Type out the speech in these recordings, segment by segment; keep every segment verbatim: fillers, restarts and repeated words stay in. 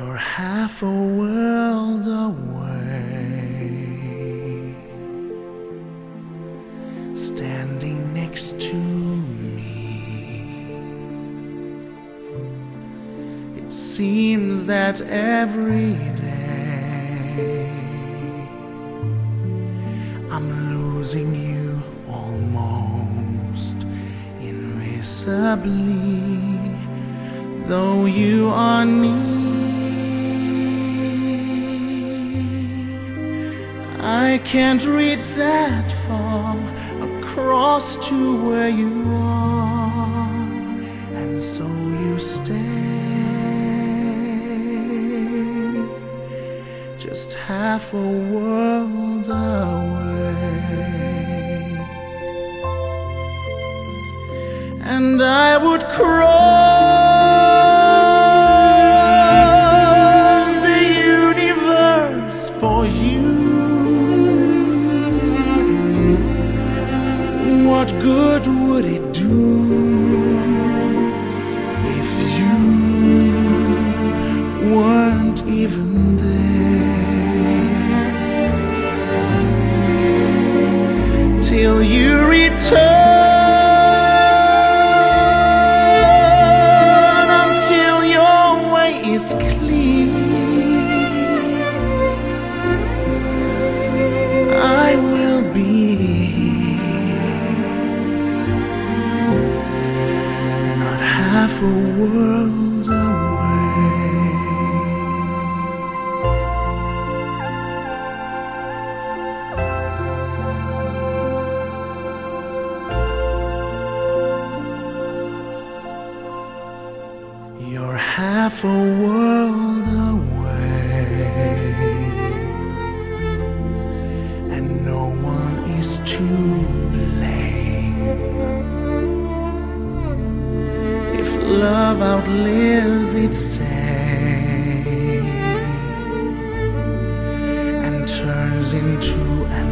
You're half a world away, standing next to me. It seems that every day I'm losing you almost invisibly, though you are near. I can't reach that far across to where you are, and so you stay just half a world away. And I would cross the universe for you. What good would it do if you weren't even there? Till you return, until your way is clear, I will be half a world away. You're half a world away, and no one is to blame. Love outlives its day and turns into an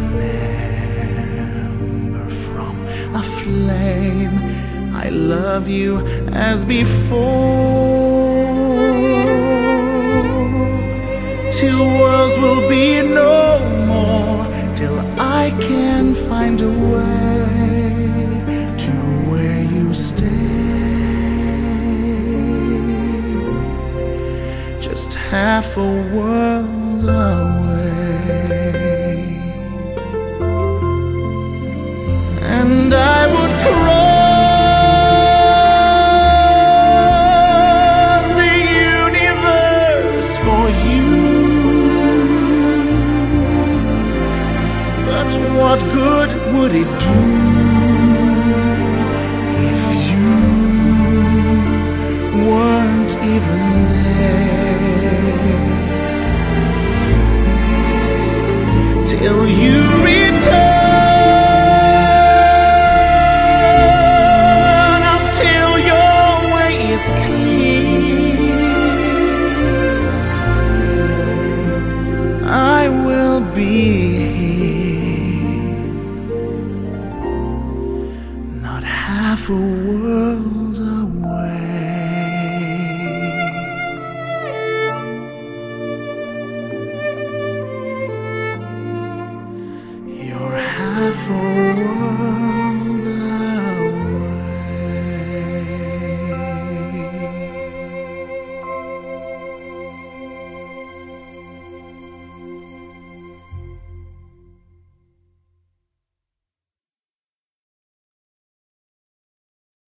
ember from a flame. I love you as before, till worlds will be no more, till I can find a way to where you stay. Just half a world away, and I would cross the universe for you. But what good would it do if you weren't even there? Till you return, until your way is clear, I will be here, not half a world away.